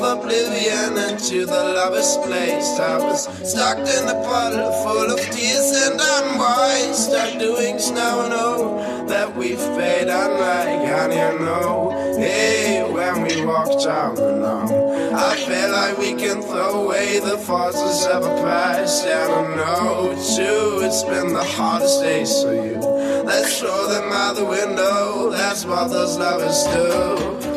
oblivion into the lover's place. I was stuck in a puddle full of tears and unwise, stuck doing now know that we've paid unlike. And you know, hey, when we walk down the now, I feel like we can throw away the forces of a past. And I know too, it's been the hardest days for you. Let's throw them out the window, that's what those lovers do.